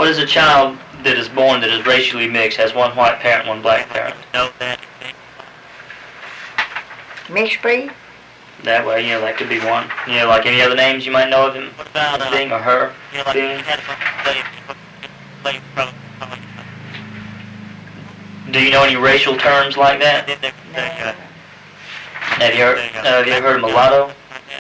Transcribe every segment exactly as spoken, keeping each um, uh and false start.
What is a child that is born that is racially mixed, has one white parent, one black parent? Know that. Mixed breed? That way, you know, that could be one. You know, like any other names you might know of him What about, uh, being or her you know, like being? you had a bunch of slaves, slave from, Do you know any racial terms like that? then they, they, uh, Have you heard, uh, have you ever heard of mulatto?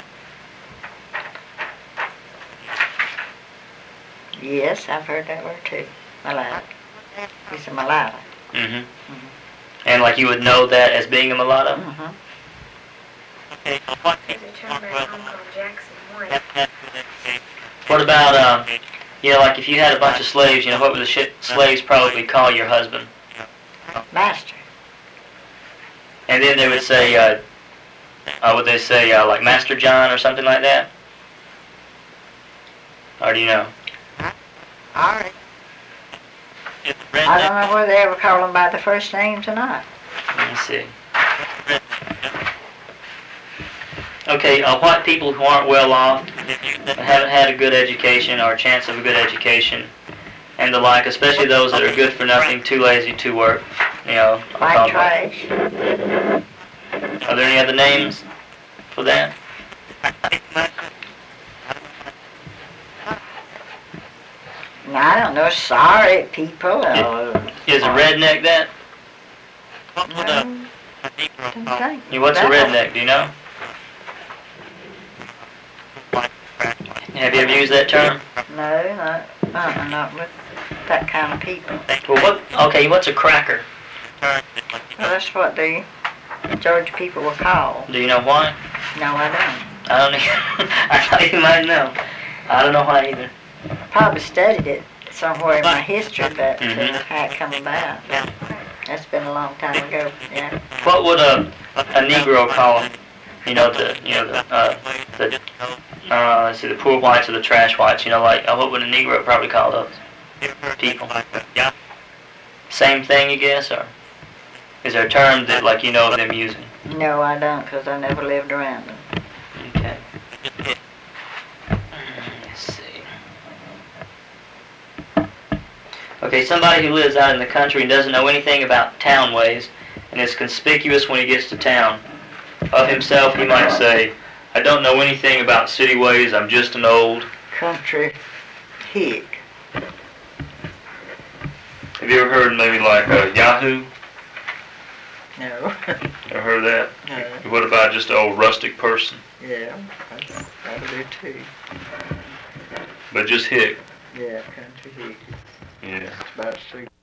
Yes, I've heard that word too. Mulatto. He's a mulatto. Mm-hmm. And like you would know that as being a mulatto? Mm-hmm. Okay, so what There's a term back home called Jackson White. that has been educated. What about, uh, you know, like if you had a bunch of slaves, you know, what would the sh- slaves probably call your husband? Master. And then they would say, uh, uh would they say, uh, like Master John or something like that? Or do you know? All right. It's I don't redneck. know whether they ever call them by the first names or not. Let me see. Okay, uh, white people who aren't well off, haven't had a good education or a chance of a good education, and the like, especially those that are good for nothing, too lazy to work, you know. I'll call White them like- trash. Are there any other names for that? I don't know. Sorry, people. Or, Is a redneck that? What would a, no, a Negro didn't call think. Yeah, what's a That- redneck, do you know? white trash? Have you ever used that term? No, not, uh-uh, not with that kind of people. Well, what, okay, what's a cracker? Well, that's what the Georgia people were called. Do you know why? No, I don't. I don't either. I thought you might know. I don't know why either. Probably studied it somewhere in my history, but uh, Mhm. how it come about. That's been a long time ago. Yeah. What would a, a Negro call them? You know, the, you know, the, uh, the, uh, let's see, the poor whites or the trash whites, you know, like, uh, what would a Negro probably call those? People. Yeah. Same thing, you guess, or is there a term that, like, you know of them using? No, I don't, because I never lived around them. Okay. Let's see. Okay, somebody who lives out in the country and doesn't know anything about town ways and is conspicuous when he gets to town. Of himself, he might say, I don't know anything about city ways, I'm just an old... Country hick. Have you ever heard maybe like uh, Yahoo? No. Ever heard of that? No. What about just an old rustic person? Yeah, that's, that'll do too. But just hick. Yeah, country hick. Yeah. It's about so